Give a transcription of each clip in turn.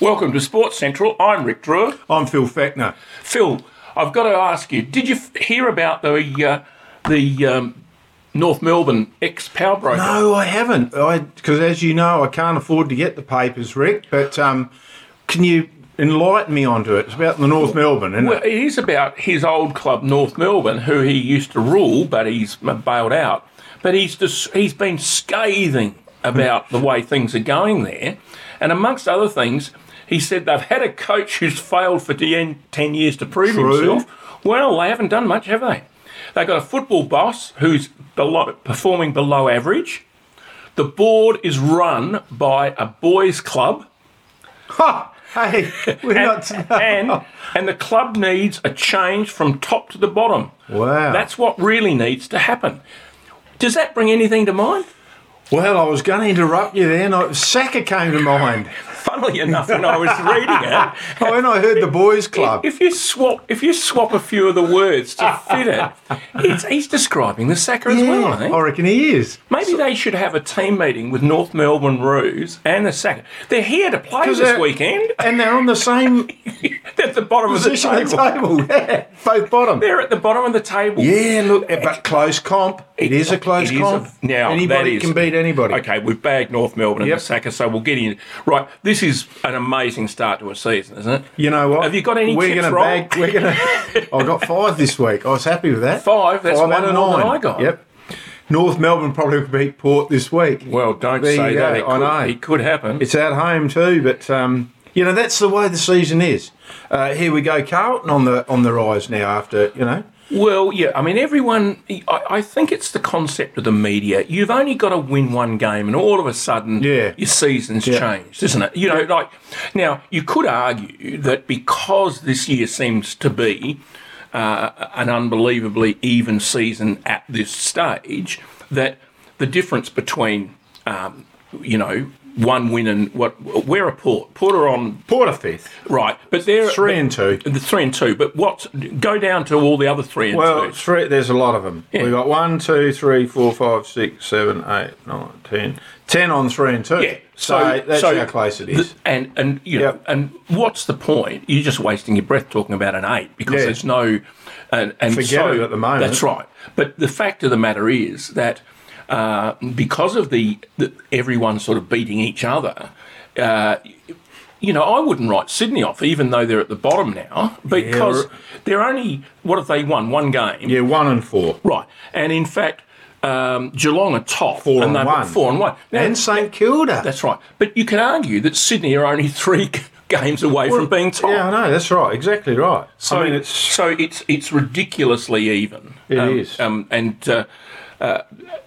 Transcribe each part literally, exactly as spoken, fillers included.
Welcome to Sports Central. I'm Rick Drewer. I'm Phil Fechner. Phil, I've got to ask you, did you f- hear about the uh, the um, North Melbourne ex-power broker? No, I haven't. I because as you know, I can't afford to get the papers, Rick. But um, can you enlighten me onto it? It's about the North Melbourne, isn't Well, it? it is about his old club, North Melbourne, who he used to rule, but he's bailed out. But he's just, he's been scathing about the way things are going there. And amongst other things, he said they've had a coach who's failed for ten years to prove True. himself. Well, they haven't done much, have they? They've got a football boss who's below, performing below average. The board is run by a boys' club. Ha! Hey, we're and, not... and, and the club needs a change from top to the bottom. Wow. That's what really needs to happen. Does that bring anything to mind? Well, I was going to interrupt you there, and I, Saka came to mind. Funnily enough, when I was reading it, When I heard the boys' club. if you swap if you swap a few of the words to fit it, it's, he's describing the Saka as well, I think. I reckon he is. Maybe they should have a team meeting with North Melbourne Roos and the Saka. They're here to play 'Cause this they're- weekend. And they're on the same They're at the bottom of the position at table. the table. Yeah, both bottom. They're at the bottom of the table. Yeah, look, but close comp. It is a close It is comp. a- now, that Anybody is- can beat anybody. Okay, we've bagged North Melbourne Yep. and the Saka, so we'll get in. Right, this is an amazing start to a season, isn't it? You know what? Have you got any we're tips gonna wrong? bag, We're going to... I got five this week. I was happy with that. Five? That's Five one out of more than nine. I got. Yep. North Melbourne probably will beat Port this week. Well, don't There say you that. go, It I could, know. it could happen. It's at home too, but um, you know that's the way the season is. Uh, here we go, Carlton on the on the rise now. After you know, Well, yeah, I mean, everyone, I, I think it's the concept of the media. You've only got to win one game and all of a sudden Yeah. your season's Yeah. changed, isn't it? You know, like, now, you could argue that because this year seems to be uh, an unbelievably even season at this stage, that the difference between, um, you know, one win and what, we're a Port. Port are on Port are fifth, right, but they're three and two. the three and two. But what? Go down to all the other three and Well, twos. three. There's a lot of them. Yeah. We got one, two, three, four, five, six, seven, eight, nine, ten. Ten on three and two. Yeah, So, so- that's so how close it is. The- and and you know, Yep. and what's the point? You're just wasting your breath talking about an eight because Yeah. there's no. And, and Forget so, it at the moment. That's right. But the fact of the matter is that uh, because of the, the everyone sort of beating each other. Uh, you know, I wouldn't write Sydney off, even though they're at the bottom now, because Yeah. they're only, what have they won? One game. Yeah, one and four. Right. And in fact, um, Geelong are top. Four and and they've got one. Four and one. Now, And St Kilda. that's right. But you can argue that Sydney are only three g- games away from being top. Yeah, I know. That's right. Exactly right. So, I mean, it's so it's it's ridiculously even. It um, is. Um, and uh, uh,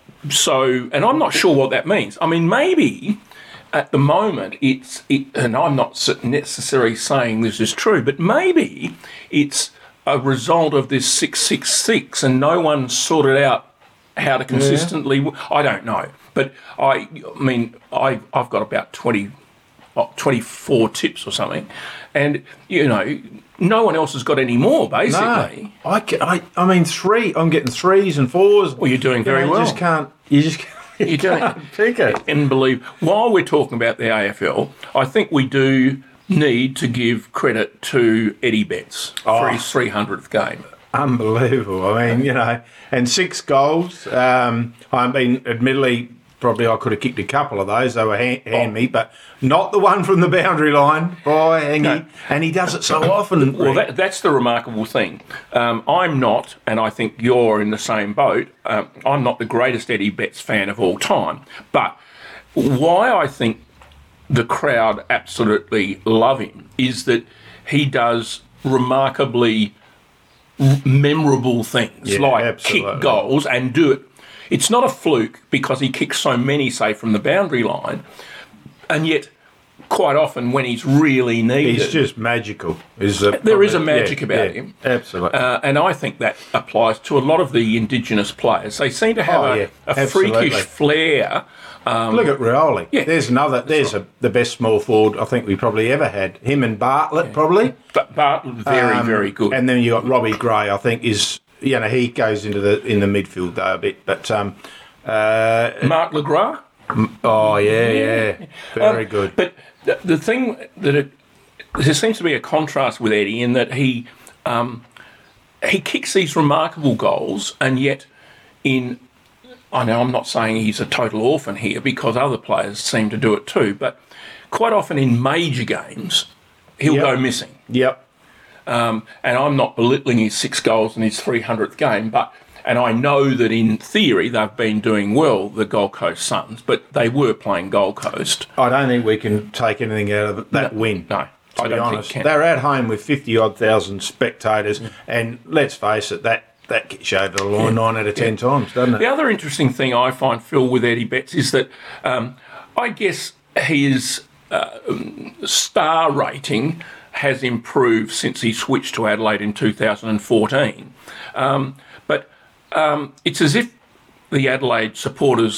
so, and I'm not sure what that means. I mean, maybe at the moment it's, it, and I'm not s- necessarily saying this is true, but maybe it's a result of this six six six and no one sorted out how to consistently. w I don't know, but I, I mean, I I've got about twenty. What, twenty-four tips or something, and you know no one else has got any more basically. No, I, ca- I, I mean three. I'm getting threes and fours. Well, you're doing very you know, well. You just can't. You just can't, you You're doing- can't pick it. And believe, while we're talking about the A F L, I think we do need to give credit to Eddie Betts for Oh. his three hundredth game. Unbelievable. I mean, you know, and six goals. Um, I mean, admittedly, probably I could have kicked a couple of those. They were hand, hand me, but not the one from the boundary line. Boy, and, No. he, and he does it so often. Well, that, that's the remarkable thing. Um, I'm not, and I think you're in the same boat, um, I'm not the greatest Eddie Betts fan of all time. But why I think the crowd absolutely love him is that he does remarkably r- memorable things, Yeah, like absolutely. kick goals and do it. It's not a fluke because he kicks so many, say, from the boundary line, and yet quite often when he's really needed, He's just magical. Is the, there is a yeah, magic about yeah, him. Absolutely. Uh, and I think that applies to a lot of the Indigenous players. They seem to have Oh, a, yeah, a absolutely. freakish flair. Um, Look at Rioli. yeah, there's another. There's a, the best small forward I think we probably ever had. Him and Bartlett probably. but Bartlett, very, Um, very good. And then you got Robbie Gray. I think is you know he goes into the in the midfield though a bit, but um, uh, Mark LeGras. oh yeah, yeah, very Um, good. But the, the thing that it, there seems to be a contrast with Eddie in that he um, he kicks these remarkable goals, and yet in I know I'm not saying he's a total orphan here because other players seem to do it too, but quite often in major games he'll Yep. go missing. Yep. Um, and I'm not belittling his six goals in his three hundredth game, but and I know that in theory they've been doing well, the Gold Coast Suns, but they were playing Gold Coast. I don't think we can take anything out of that No, win. No, To I be don't honest, think can. they're at home with fifty odd thousand spectators, and let's face it, that that gets you over the line nine out of ten times, doesn't it? The other interesting thing I find, Phil, with Eddie Betts is that um, I guess his uh, star rating has improved since he switched to Adelaide in two thousand fourteen. Um, but um, it's as if the Adelaide supporters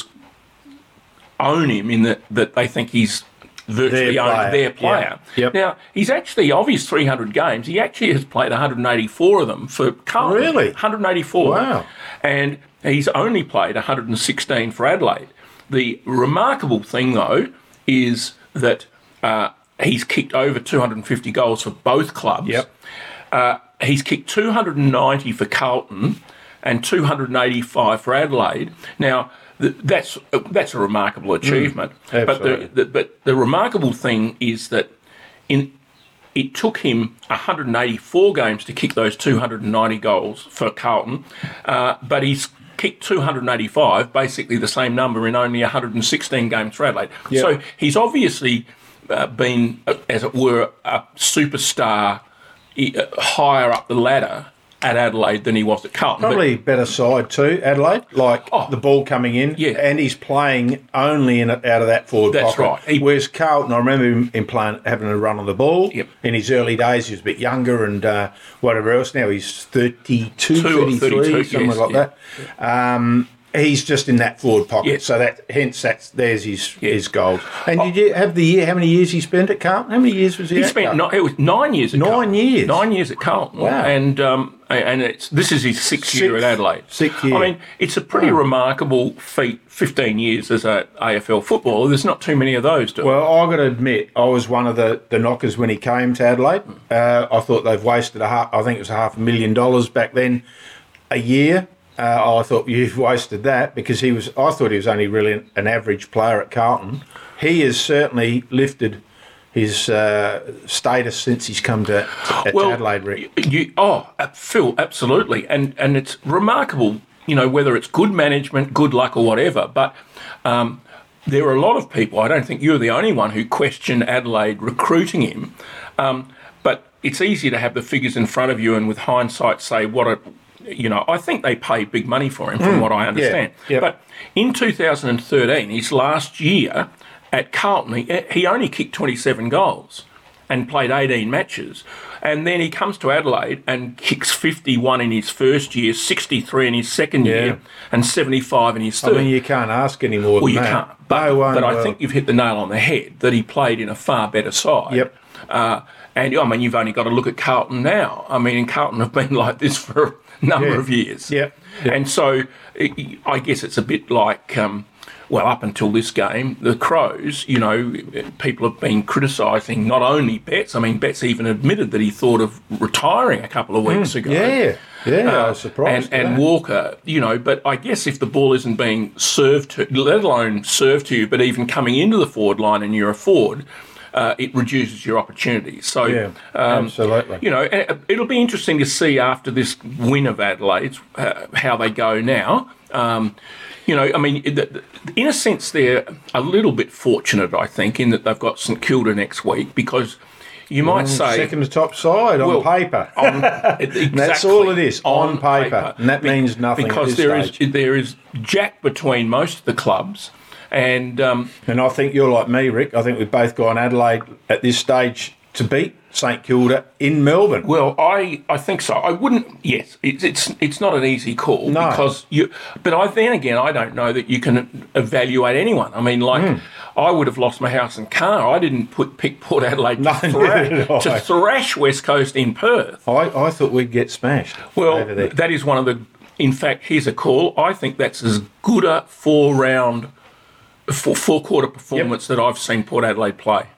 own him in that, that they think he's virtually Their owned player. their player. Yeah. Yep. Now, he's actually, of his three hundred games, he actually has played one hundred eighty-four of them for Carlton. Really? one hundred eighty-four. Wow. And he's only played one hundred sixteen for Adelaide. The remarkable thing, though, is that uh, he's kicked over two hundred fifty goals for both clubs. Yep. Uh, he's kicked two hundred ninety for Carlton and two hundred eighty-five for Adelaide. Now, th- that's uh, that's a remarkable achievement. Mm, but the, the but the remarkable thing is that in it took him one hundred eighty-four games to kick those two hundred ninety goals for Carlton, uh, but he's kicked two hundred eighty-five, basically the same number in only one hundred sixteen games for Adelaide. Yep. So he's obviously uh, been, uh, as it were, a superstar uh, higher up the ladder at Adelaide than he was at Carlton. But- Probably better side too, Adelaide. Like Oh. the ball coming in, Yeah. and he's playing only in out of that forward That's pocket. right. He- Whereas Carlton, I remember him, him playing, having a run on the ball. Yep. In his early days, he was a bit younger and uh, whatever else. Now he's thirty-two, Two or thirty-three, thirty-two, something yes, like yeah. that. Um, he's just in that forward pocket. Yeah. So that hence that's there's his Yeah. his goals. And did you have the year? How many years he spent at Carlton? How many years was he? He at spent Carlton? no, it was nine years at Nine Carlton. years? Nine years at Carlton. Wow. And um, and it's this is his sixth, year at Sixth- Adelaide. sixth year. I mean, it's a pretty remarkable feat. Fifteen years as a A F L footballer. There's not too many of those. Do Well, I've got to admit, I was one of the, the knockers when he came to Adelaide. Uh, I thought they've wasted a half, I think it was a half a million dollars back then a year. Uh, I thought you've wasted that because he was. I thought he was only really an, an average player at Carlton. He has certainly lifted his uh, status since he's come to, to well, Adelaide. Rick. You, oh, uh, Phil, absolutely, and and it's remarkable. You know, whether it's good management, good luck, or whatever. But um, there are a lot of people. I don't think you're the only one who question Adelaide recruiting him. Um, but it's easy to have the figures in front of you, and with hindsight, say what a. You know, I think they paid big money for him, from what I understand. Yep. But in two thousand thirteen, his last year at Carlton, he, he only kicked twenty-seven goals and played eighteen matches. And then he comes to Adelaide and kicks fifty-one in his first year, sixty-three in his second Yeah. year, and seventy-five in his I third. mean, you can't ask any more well, than you that. can't. But, No one but I will. think you've hit the nail on the head that he played in a far better side. Yep. Uh, and, I mean, you've only got to look at Carlton now. I mean, Carlton have been like this for a number Yeah. of years. Yep. Yep. And so I I guess it's a bit like, um, well, up until this game, the Crows, you know, people have been criticising not only Betts, I mean, Betts even admitted that he thought of retiring a couple of weeks ago. Yeah, yeah, I was surprised. And, and at that. Walker, you know, but I guess if the ball isn't being served to, let alone served to you, but even coming into the forward line and you're a forward, uh, it reduces your opportunities. So, Yeah, um, absolutely. you know, uh, it'll be interesting to see after this win of Adelaide's uh, how they go now. Um, you know, I mean, th- th- in a sense, they're a little bit fortunate, I think, in that they've got St Kilda next week because you might say Second to top side on Well, paper. on, exactly, That's all it is, on paper. And that means nothing at because this there is stage. there is jack between most of the clubs, and um, And I think you're like me, Rick. I think we've both gone Adelaide at this stage to beat St Kilda in Melbourne. well, I, I think so. I wouldn't. Yes, it's it's it's not an easy call No. because you. But I then again, I don't know that you can evaluate anyone. I mean, like Hmm. I would have lost my house and car. I didn't put pick Port Adelaide to, No, thrash, neither did I. to thrash West Coast in Perth. I, I thought we'd get smashed Well, over there. that is one of the. In fact, here's a call. I think that's as good a four round, four, four quarter performance that I've seen Port Adelaide play.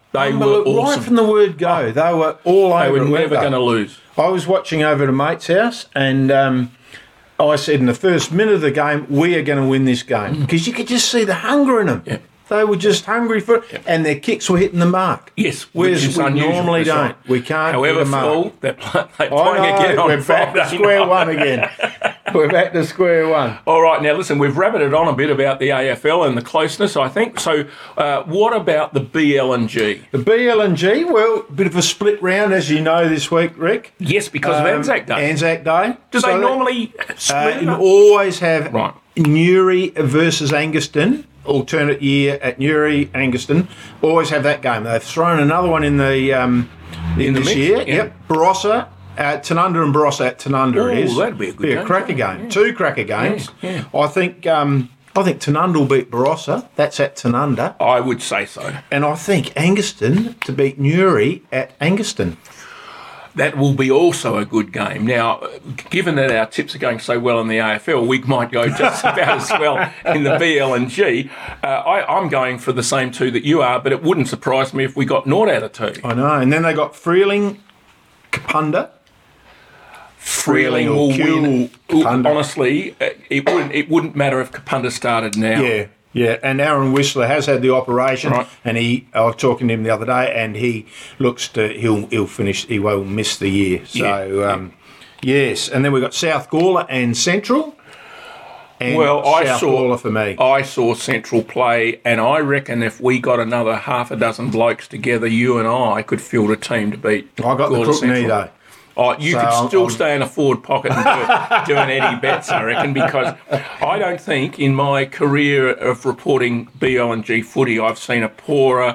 They were Unbelievable. awesome. Right from the word go, they were all over. They were it, weren't never they? going to lose. I was watching over at a mate's house, and um, I said in the first minute of the game, we are going to win this game. Because you could just see the hunger in them. Yeah. They were just hungry for it, Yep. and their kicks were hitting the mark. Yes, which whereas is we unusual. normally That's don't. right. We can't However, hit a mark. Phil, they're, pl- they're I playing know, again on we're back to Friday square night. one again. We're back to square one. All right, now listen, we've rabbited on a bit about the A F L and the closeness, I think. So, uh, what about the B L and G? The B L and G, well, a bit of a split round, as you know, this week, Rick. Yes, because of Um, Anzac Day. Anzac Day. Do So they normally Uh, split it you up? always have Right. Newry versus Angaston, alternate year at Newry, Angaston. Always have that game. They've thrown another one in the um, in, In the this mix, year. yeah. Yep, Barossa. Uh, Tanunda and Barossa at Tanunda Oh, it is. that'd be a good be a game, cracker yeah, game. yeah. Two cracker games. yeah. I think um, I think Tanunda will beat Barossa. That's at Tanunda. I would say so. And I think Angaston to beat Newry at Angaston. That will be also a good game. Now, given that our tips are going so well in the A F L, we might go just about as well in the B L and G. Uh, I, I'm going for the same two that you are, but it wouldn't surprise me if we got naught out of two. I know. And then they got Freeling, Kapunda. Freeling or will Kew win. Kapunda. Honestly, uh, it wouldn't. It wouldn't matter if Kapunda started now. Yeah, yeah. And Aaron Whistler has had the operation, Right. and he. I was talking to him the other day, and he looks to he'll he'll finish. He won't miss the year. So Yeah, um, yes, and then we've got South Gawler and Central. And Well, I South saw- Gawler for me. I saw Central play, and I reckon if we got another half a dozen blokes together, you and I could field a team to beat. I got the Gawler crook knee Central. though. Oh, you So could I'm- still I'm- stay in a forward pocket and do, do an Eddie Betts, I reckon, because I don't think in my career of reporting B L and G footy I've seen a poorer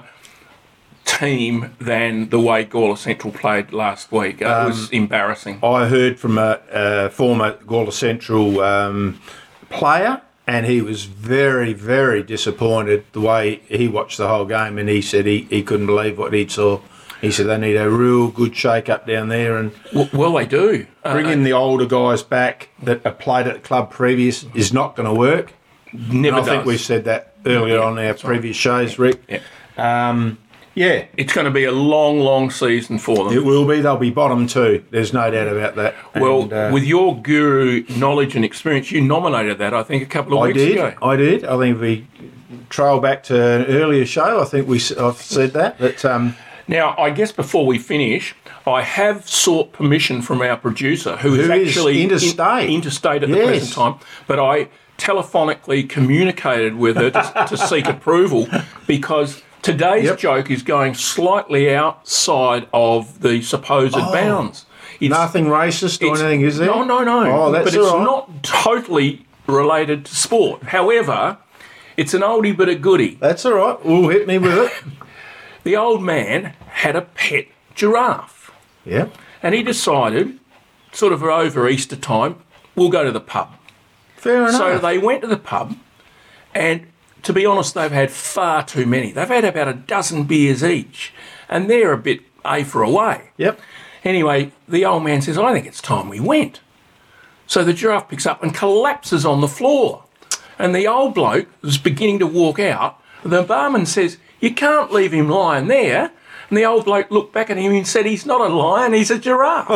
team than the way Gawler Central played last week. It Um, was embarrassing. I heard from a, a former Gawler Central um, player, and he was very, very disappointed the way he watched the whole game, and he said he, he couldn't believe what he saw. He said they need a real good shake-up down there, and W- well, they do. Uh, bringing the older guys back that have played at the club previous is not going to work. never And I does. think we said that earlier on our previous shows, Rick. Yeah. Um, yeah, It's going to be a long, long season for them. it will be. They'll be bottom two. There's no doubt about that. Well, And, uh, with your guru knowledge and experience, you nominated that, I think, a couple of I weeks did. ago. I did. I think we trail back to an earlier show. I think we s- I've said that. But um, Now, I guess before we finish, I have sought permission from our producer, who, is Who is actually in- interstate. interstate at the Yes. present time, but I telephonically communicated with her to, to seek approval because today's Yep. joke is going slightly outside of the supposed bounds. It's, nothing racist or it's- anything, is there? No, no, no. Oh, that's but it's all right. not totally related to sport. However, it's an oldie but a goodie. That's all right. Well, hit me with it. The old man had a pet giraffe. Yeah. And he decided, sort of over Easter time, we'll go to the pub. Fair enough. So they went to the pub, and to be honest, they've had far too many. They've had about a dozen beers each, and they're a bit A for away. Yep. Anyway, the old man says, I think it's time we went. So the giraffe picks up and collapses on the floor. And the old bloke is beginning to walk out. The barman says, you can't leave him lying there. And the old bloke looked back at him and said, he's not a lion, he's a giraffe.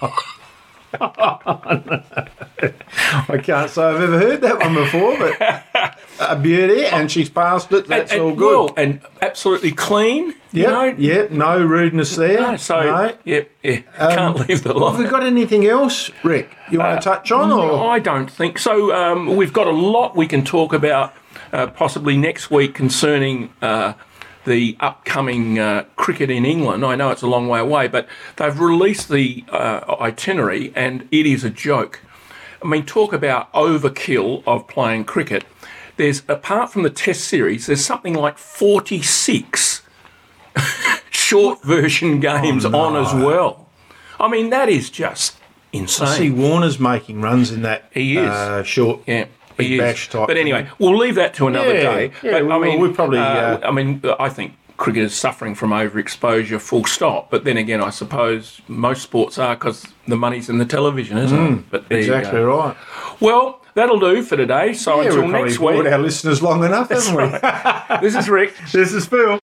I can't say I've ever heard that one before, but a beauty, and she's passed it. That's and, all and, good. well, and absolutely clean. You Yep. know? Yep. No rudeness there. No, so, No. yeah, yeah, can't leave the Have we lion. got anything else, Rick? You want to touch on, or I don't think so. Um, we've got a lot we can talk about uh, possibly next week concerning uh, the upcoming uh, cricket in England. I know it's a long way away, but they've released the uh, itinerary and it is a joke. I mean, talk about overkill of playing cricket. There's, apart from the Test series, there's something like forty-six short version games on as well. I mean, that is just insane. I see Warner's making runs in that He is. Uh, short Yeah, Big he Bash is. type But thing. anyway, we'll leave that to another Yeah, day. yeah, but we I will. mean, We'll probably, uh, uh, I mean, I think cricket is suffering from overexposure, full stop. But then again, I suppose most sports are because the money's in the television, isn't it? But there you Exactly go. right. Well, that'll do for today. So Yeah, until we've probably next bored week, our listeners long enough, haven't we? this is Rick. This is Phil.